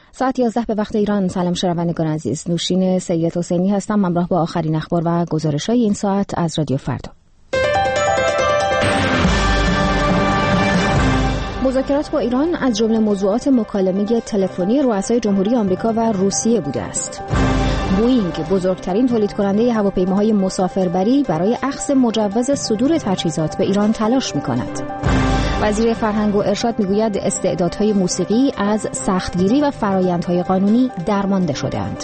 ساعت 11 به وقت ایران. سلام شنوندگان عزیز، نوشین سید حسینی هستم، همراه با آخرین اخبار و گزارش‌های این ساعت از رادیو فردا. مذاکرات با ایران از جمله موضوعات مکالمه تلفنی رؤسای جمهوری آمریکا و روسیه بوده است. بوئینگ، بزرگترین تولید کننده هواپیماهای مسافربری، برای اخذ مجوز صدور تجهیزات به ایران تلاش می‌کند. وزیر فرهنگ و ارشاد میگوید استعدادهای موسیقی از سختگیری و فرآیندهای قانونی درمانده شده‌اند.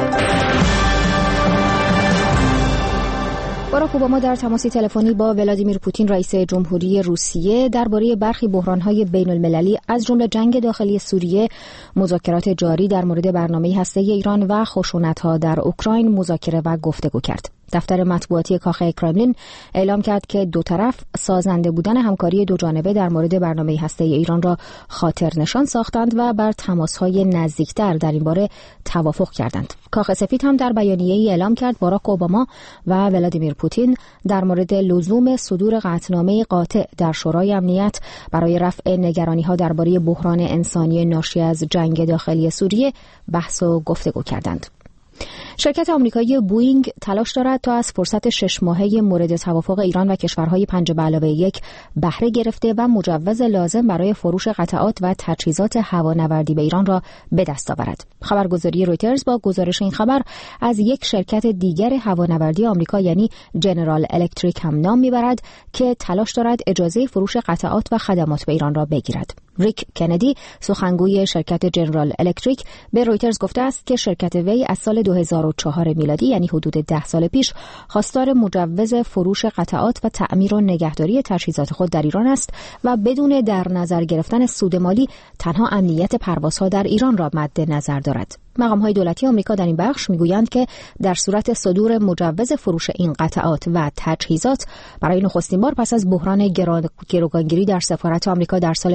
باراک اوباما در تماسی تلفنی با ولادیمیر پوتین رئیس جمهوری روسیه درباره برخی بحران‌های بین‌المللی از جمله جنگ داخلی سوریه، مذاکرات جاری در مورد برنامه هسته‌ای ایران و خشونت‌ها در اوکراین مذاکره و گفتگو کرد. دفتر مطبوعاتی کاخ کرملین اعلام کرد که دو طرف سازنده بودن همکاری دو جانبه در مورد برنامه هسته‌ای ایران را خاطر نشان ساختند و بر تماس‌های نزدیکتر در این باره توافق کردند. کاخ سفید هم در بیانیه‌ای اعلام کرد باراک اوباما و ولادیمیر پوتین در مورد لزوم صدور قطعنامه قاطع در شورای امنیت برای رفع نگرانی‌ها درباره بحران انسانی ناشی از جنگ داخلی سوریه بحث و گفتگو کردند. شرکت آمریکایی بوئینگ تلاش دارد تا از فرصت 6 ماهه مورد توافق ایران و کشورهای 5+1 بهره گرفته و مجوز لازم برای فروش قطعات و تجهیزات هوانوردی به ایران را به دست آورد. خبرگزاری رویترز با گزارش این خبر از یک شرکت دیگر هوانوردی آمریکا یعنی جنرال الکتریک هم نام میبرد که تلاش دارد اجازه فروش قطعات و خدمات به ایران را بگیرد. ریک کندی، سخنگوی شرکت جنرال الکتریک، به رویترز گفته است که شرکت وی از سال 2004 میلادی یعنی حدود 10 سال پیش خواستار مجوز فروش قطعات و تعمیر و نگهداری تجهیزات خود در ایران است و بدون در نظر گرفتن سود مالی تنها امنیت پروازها در ایران را مد نظر دارد. مقام‌های دولتی آمریکا در این بخش میگویند که در صورت صدور مجوز فروش این قطعات و تجهیزات برای نخستین بار پس از بحران گروگانگیری در سفارت آمریکا در سال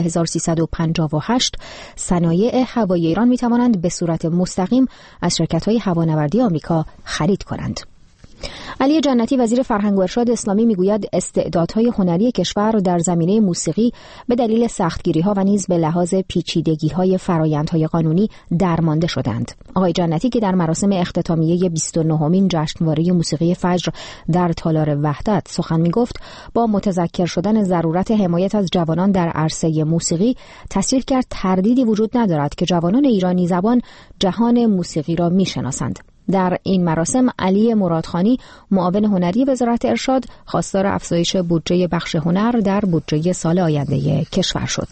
1358 صنایع هوایی ایران میتوانند به صورت مستقیم از شرکت‌های هوانوردی آمریکا خرید کنند. علی جنتی، وزیر فرهنگ و ارشاد اسلامی، میگوید استعدادهای هنری کشور در زمینه موسیقی به دلیل سختگیری‌ها و نیز به لحاظ پیچیدگی‌های فرآیندهای قانونی درمانده شدند. آقای جنتی که در مراسم اختتامیه 29مین جشنواره موسیقی فجر در تالار وحدت سخن میگفت، با متذکر شدن ضرورت حمایت از جوانان در عرصه موسیقی تصریح کرد تردیدی وجود ندارد که جوانان ایرانی زبان جهان موسیقی را میشناسند. در این مراسم علی مرادخانی، معاون هنری وزارت ارشاد، خواستار افزایش بودجه بخش هنر در بودجه سال آینده کشور شد.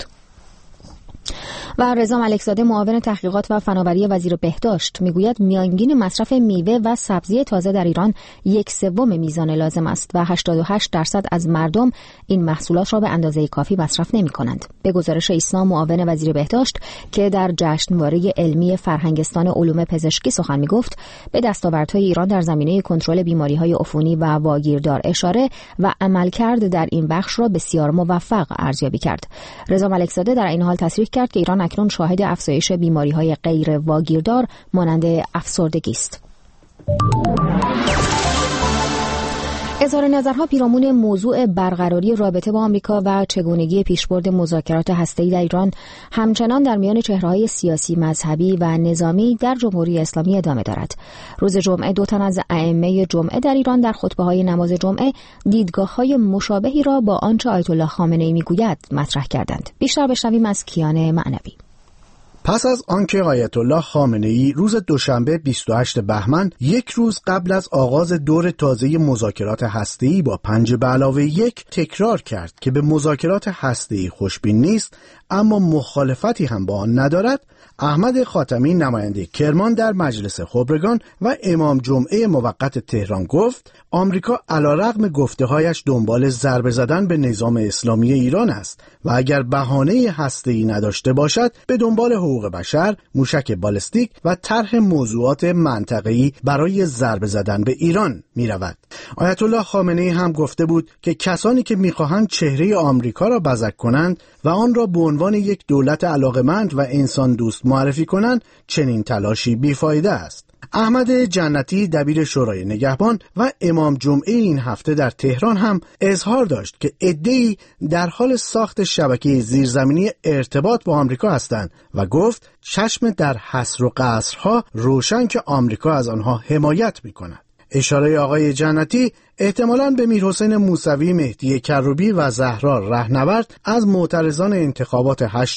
و رضا ملکزاده، معاون تحقیقات و فناوری وزیر بهداشت، میگوید میانگین مصرف میوه و سبزی تازه در ایران 1/3 میزان لازم است و 88% از مردم این محصولات را به اندازه کافی مصرف نمی‌کنند. به گزارش ایسنا، معاون وزیر بهداشت که در جشنواره علمی فرهنگستان علوم پزشکی سخن میگفت، به دستاوردهای ایران در زمینه کنترل بیماری‌های عفونی و واگیردار اشاره و عملکرد در این بخش را بسیار موفق ارزیابی کرد. رضا ملکزاده در این حال تصریح کرد که ایران اکنون شاهد افزایش بیماری‌های غیر واگیردار مانند افسردگی است. اظهار نظرها پیرامون موضوع برقراری رابطه با آمریکا و چگونگی پیشبرد مذاکرات هسته‌ای در ایران همچنان در میان چهره‌های سیاسی، مذهبی و نظامی در جمهوری اسلامی ادامه دارد. روز جمعه 2 تن از ائمه جمعه در ایران در خطبه‌های نماز جمعه دیدگاه‌های مشابهی را با آنچه آیت الله خامنه‌ای می‌گوید مطرح کردند. بیشتر بشنویم از کیان معنوی. پس از آنکه آیت الله خامنه‌ای روز دوشنبه 28 بهمن، یک روز قبل از آغاز دور تازه مذاکرات هسته‌ای با 5+1 تکرار کرد که به مذاکرات هسته‌ای خوشبین نیست اما مخالفتی هم با آن ندارد، احمد خاتمی، نماینده کرمان در مجلس خبرگان و امام جمعه موقت تهران، گفت آمریکا علیرغم گفته‌هایش دنبال ضربه زدن به نظام اسلامی ایران است و اگر بهانه هسته‌ای نداشته باشد به دنبال حقوق بشر، موشک بالستیک و طرح موضوعات منطقه‌ای برای ضربه زدن به ایران می‌رود. آیت الله خامنه‌ای هم گفته بود که کسانی که می‌خواهند چهره آمریکا را بزک کنند و آن را به عنوان عنوان یک دولت علاقمند و انسان دوست معرفی کنند، چنین تلاشی بیفایده است. احمد جنتی دبیر شورای نگهبان و امام جمعه این هفته در تهران هم اظهار داشت که عده‌ای در حال ساخت شبکه زیرزمینی ارتباط با آمریکا هستند و گفت چشم در حصر و قصرها روشن که آمریکا از آنها حمایت می‌کند. اشاره آقای جنتی احتمالاً به میرحسین موسوی، مهدی کروبی و زهرا رهنورد از معترضان انتخابات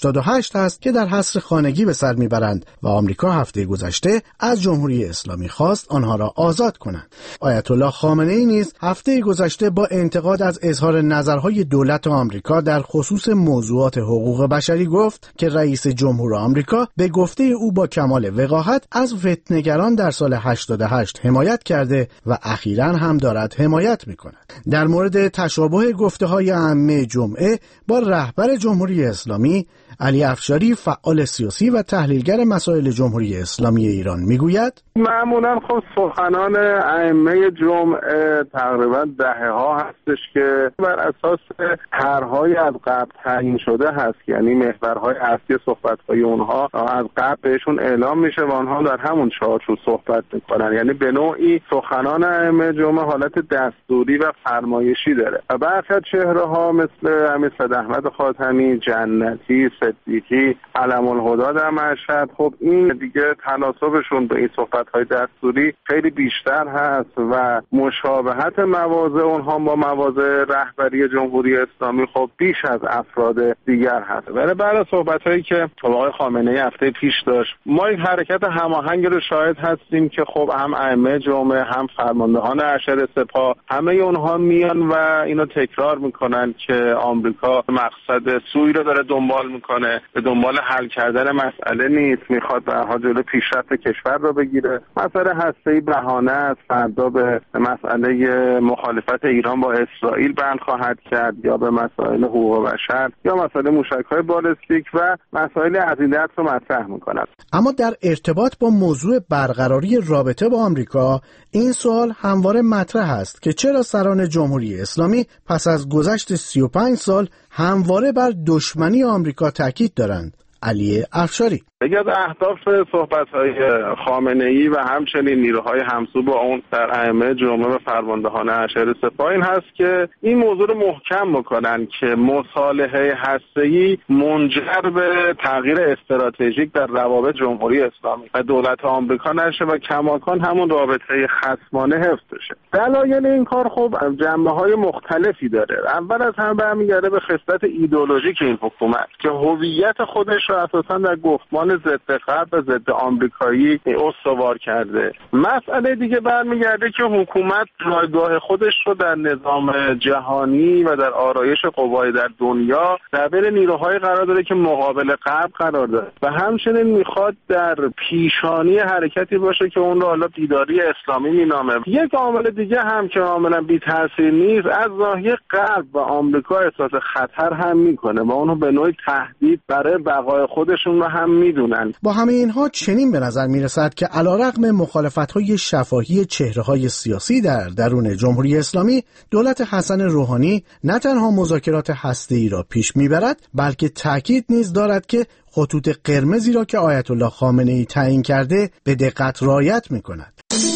88 است که در حصر خانگی به سر میبرند و آمریکا هفته گذشته از جمهوری اسلامی خواست آنها را آزاد کنند. آیت الله خامنه‌ای نیز هفته گذشته با انتقاد از اظهار نظرهای دولت آمریکا در خصوص موضوعات حقوق بشری گفت که رئیس جمهور آمریکا به گفته او با کمال وقاحت از فتنه‌گران در سال 88 حمایت کرده و اخیراً هم دارد حمایت می‌کند. در مورد تشابه گفته‌های عامه جمعه با رهبر جمهوری اسلامی، علی افشاری فعال سیاسی و تحلیلگر مسائل جمهوری اسلامی ایران میگوید معمولا خب سخنان ائمه جمعه تقریبا دهه‌ها هستش که بر اساس طرح‌های از قبل تعیین شده هست، یعنی محورهای اصلی صحبت‌های اونها از قبل بهشون اعلام میشه و آنها در همون چارچوب صحبت میکنن، یعنی به نوعی سخنان ائمه جمعه حالت دستوری و فرمایشی داره و برخی از چهره‌ها مثل امیر احمد خاتمی، جنتی، صدیقی، علم الهدی در مشهد، خب این دیگه تناسبشون به این صحبت‌های دستوری خیلی بیشتر هست و مشابهت مواضع اونها با مواضع رهبری جمهوری اسلامی خب بیش از افراد دیگر هست. ولی بعد صحبت‌هایی که آقای خامنه‌ای هفته پیش داشت، ما یک حرکت هماهنگ رو شاهد هستیم که خب هم ائمه جمعه، هم فرماندهان ارشد سپاه، همه اونها میان و اینو تکرار میکنن که آمریکا مقصد سوی رو داره دنبال میکنه، به دنبال حل کردن مسئله نیست، میخواد به هر حال جلوی پیشرفت کشور رو بگیره. مسئله هسته‌ای بهانه است، فردا به مسئله مخالفت ایران با اسرائیل بند خواهد کرد یا به مسائل حقوق بشر یا مسائل موشک‌های بالستیک و مسائل عقیدت رو مطرح می‌کند. اما در ارتباط با موضوع برقراری رابطه با آمریکا این سوال همواره مطرح است که چرا سران جمهوری اسلامی پس از گذشت 35 سال همواره بر دشمنی آمریکا تاکید دارند. علی افشاری: یکی از اهداف صحبت‌های خامنه‌ای و همچنین نیروهای همسو با اون در ائمه جمعه و فرماندهان ارشد سپاه این هست که این موضوع رو محکم بکنن که مصالحه هسته‌ای منجر به تغییر استراتژیک در روابط جمهوری اسلامی و دولت آمریکا نشه و کماکان همون رابطه خصمانه حفظ بشه. دلایل این کار خب جنبه‌های مختلفی داره. اول از همه برمیگرده به خصلت ایدئولوژیک این حکومت که هویت خودش رو اساساً در گفتمان ضد غرب و ضد آمریکایی استوار کرده. مسئله دیگه برمیگرده که حکومت جایگاه خودش رو در نظام جهانی و در آرایش قوای در دنیا در بین نیروهای قرار داره که مقابل غرب قرار داره و همچنین میخواد در پیشانی حرکتی باشه که اون رو حالا بیداری اسلامی مینامه. یک عامل دیگه هم که عاملا بی تاثیر نیست، از ناحیه غرب و آمریکا احساس خطر هم میکنه و اونو به نوعی تهدید برای بقای خودشون رو هم میدونن. با همه اینها چنین به نظر میرسد که علیرغم مخالفت‌های شفاهی چهره‌های سیاسی در درون جمهوری اسلامی، دولت حسن روحانی نه تنها مذاکرات هسته‌ای را پیش میبرد، بلکه تاکید نیز دارد که خطوط قرمزی را که آیت الله خامنه‌ای تعیین کرده به دقت رعایت میکند.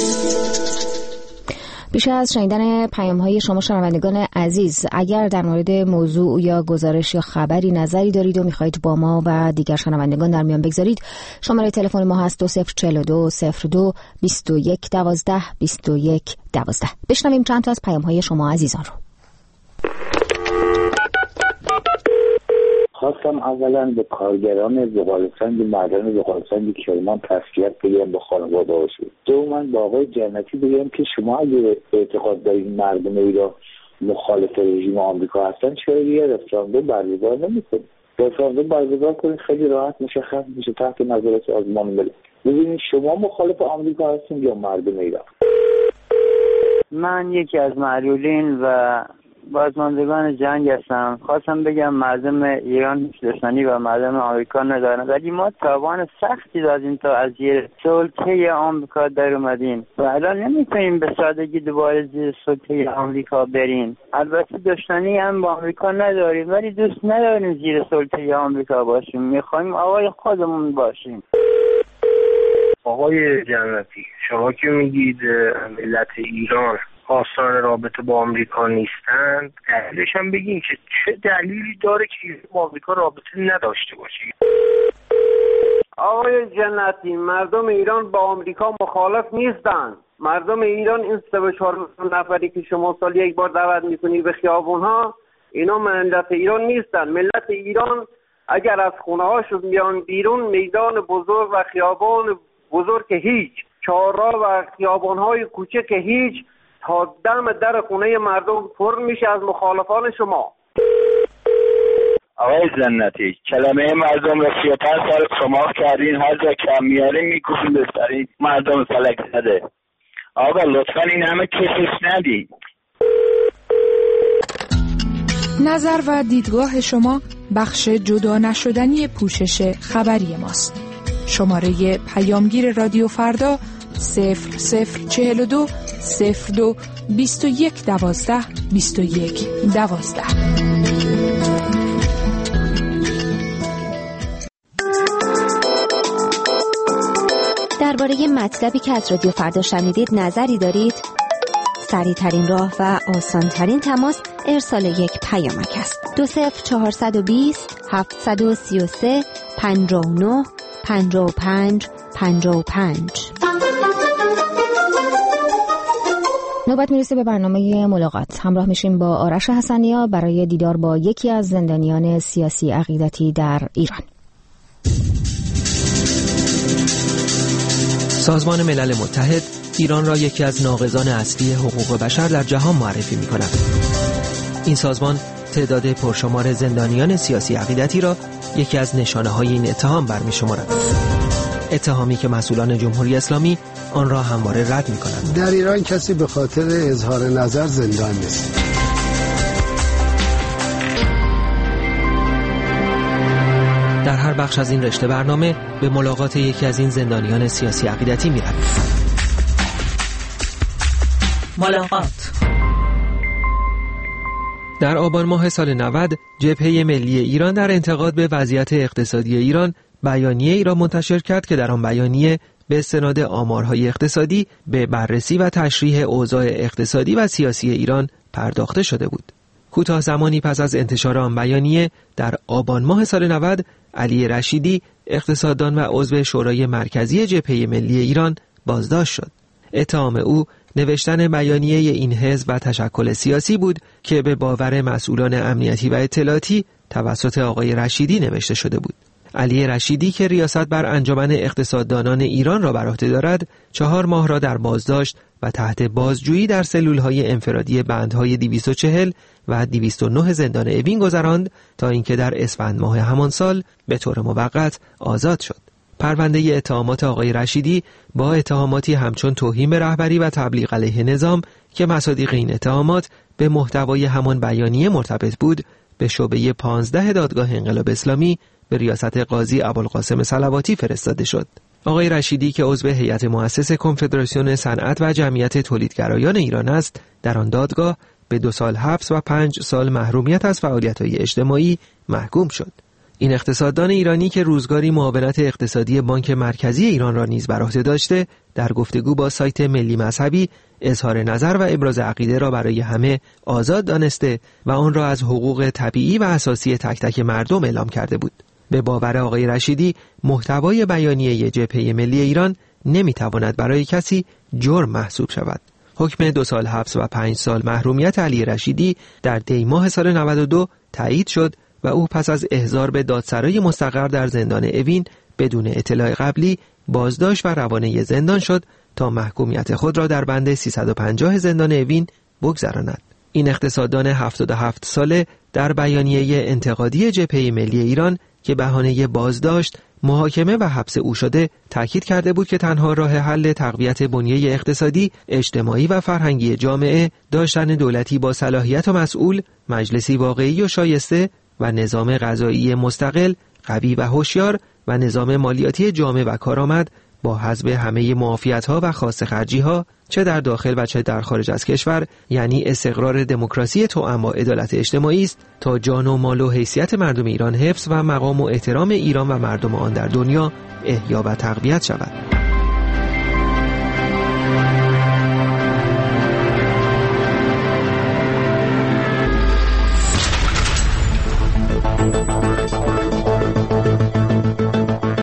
بیش از شنیدن پیام‌های شما شنوندگان عزیز، اگر در مورد موضوع یا گزارش یا خبری نظری دارید و می‌خواهید با ما و دیگر شنوندگان در میان بگذارید، شماره تلفن ما هست 2042 02 21 12 21 12. بشنویم چند تا از پیام‌های شما عزیزان رو. خواستم اولا به کارگران زغال‌سنگ معدن زغال‌سنگ کرمان تسلیت بگم، به خانواده هاشون. دوما با آقای جنتی بگم که شما اگه اعتقاد دارید مردم ایران مخالف رژیم آمریکا هستن، چرا یه رفراندوم برگزار نمی‌کنید؟ رفراندوم برگزار کنید، خیلی راحت مشخص میشه تحت نظارت سازمان ملل. ببینید شما مخالف آمریکا هستین یا مردم ایران. من یکی از معلولین و بازماندگان جنگ هستم. خواستم بگم مردم ایران دشمنی و مردم آمریکا ندارن، ولی ما تاوان سختی دادیم تا از زیر سلطه آمریکا در اومدیم و الان نمیتونیم به سادگی دوباره زیر سلطه آمریکا بریم. البته دشمنی هم با آمریکا نداریم، ولی دوست نداریم زیر سلطه آمریکا باشیم. میخوایم آقای خودمون باشیم. آقای جنتی، شما که میگید ملت ایران آثار رابطه با آمریکا نیستند، دلیلش هم بگین که چه دلیلی داره که با آمریکا رابطه نداشته باشی؟ آقای جنتی، مردم ایران با آمریکا مخالف نیستند. مردم ایران این 34 نفری که شما سال یک بار دعوت میکنی به خیابونها، اینا ملت ایران نیستن. ملت ایران اگر از خونه هاشون بیان بیرون، میدان بزرگ و خیابان بزرگ که هیچ، چهارراه و خیابان های کوچک که هیچ، تا دم در خونه مردم پر میشه از مخالفان شما. آقای جنتی، کلمه مردم را 35 سال شما کردین، هر جا کم میارین میکوشین بسترین مردم فلک زده. آقا لطفا این همه کشش ندید. نظر و دیدگاه شما بخش جدا نشدنی پوشش خبری ماست. شماره پیامگیر رادیو فردا 0042 02 21 12 21 12. درباره مطلبی که از رادیو فردا شنیدید نظری دارید؟ سریع ترین راه و آسان ترین تماس ارسال یک پیامک است. 20420 733 59 55 55. نوبت میرسه به برنامه ملاقات. همراه میشیم با آرش حسنیا برای دیدار با یکی از زندانیان سیاسی عقیدتی در ایران. سازمان ملل متحد ایران را یکی از ناقضان اصلی حقوق بشر در جهان معرفی می‌کند. این سازمان تعداد پرشمار زندانیان سیاسی عقیدتی را یکی از نشانه‌های این اتهام برمی‌شمارد. اتهامی که مسئولان جمهوری اسلامی آن را همواره رد می‌کنند. در ایران کسی به خاطر اظهار نظر زندان نیست. در هر بخش از این رشته برنامه به ملاقات یکی از این زندانیان سیاسی عقیدتی می‌رویم. ملاقات. در آبان ماه سال 90 جبهه ملی ایران در انتقاد به وضعیت اقتصادی ایران بیانیه ای را منتشر کرد که در آن بیانیه به استناد آمارهای اقتصادی به بررسی و تشریح اوضاع اقتصادی و سیاسی ایران پرداخته شده بود. کوتاه زمانی پس از انتشار آن بیانیه در آبان ماه سال 90 علی رشیدی اقتصاددان و عضو شورای مرکزی جبهه ملی ایران بازداشت شد. اتهام او نوشتن بیانیه این حزب و تشکل سیاسی بود که به باور مسئولان امنیتی و اطلاعاتی توسط آقای رشیدی نوشته شده بود. علی رشیدی که ریاست بر انجمن اقتصاددانان ایران را بر عهده دارد 4 ماه را در بازداشت و تحت بازجویی در سلولهای انفرادی بندهای 240 و 209 زندان اوین گذراند تا اینکه در اسفند ماه همان سال به طور موقت آزاد شد. پرونده اتهامات آقای رشیدی با اتهاماتی همچون توهین به رهبری و تبلیغ علیه نظام که مصادیق این اتهامات به محتوای همان بیانیه مرتبط بود به شعبه 15 دادگاه انقلاب اسلامی به ریاست قاضی ابوالقاسم صلواتی فرستاده شد. آقای رشیدی که عضو هیئت مؤسس کنفدراسیون صنعت و جمعیت تولیدگرایان ایران است، در آن دادگاه به 2 سال حبس و 5 سال محرومیت از فعالیت‌های اجتماعی محکوم شد. این اقتصاددان ایرانی که روزگاری معاونت اقتصادی بانک مرکزی ایران را نیز بر عهده داشته، در گفتگو با سایت ملی مذهبی اظهار نظر و ابراز عقیده را برای همه آزاد دانسته و آن را از حقوق طبیعی و اساسی تک تک مردم اعلام کرده بود. به باور آقای رشیدی محتوای بیانیه جبهه ملی ایران نمیتواند برای کسی جرم محسوب شود. حکم 2 سال حبس و 5 سال محرومیت علی رشیدی در دی ماه سال 92 تایید شد و او پس از احضار به دادسرای مستقر در زندان اوین بدون اطلاع قبلی بازداشت و روانه زندان شد تا محکومیت خود را در بند 350 زندان اوین بگذراند. این اقتصاددان 77 ساله در بیانیه انتقادی جبهه ملی ایران که بهانه بازداشت، محاکمه و حبس او شده، تاکید کرده بود که تنها راه حل تقویت بنیه اقتصادی، اجتماعی و فرهنگی جامعه داشتن دولتی با صلاحیت و مسئول، مجلسی واقعی و شایسته و نظام قضایی مستقل، قوی و هوشیار و نظام مالیاتی جامع و کارآمد با حذف همه معافیت‌ها و خاص خرجی‌ها، چه در داخل و چه در خارج از کشور، یعنی استقرار دموکراسی توأم با عدالت اجتماعی است تا جان و مال و حیثیت مردم ایران حفظ و مقام و احترام ایران و مردم آن در دنیا احیا و تقویت شود.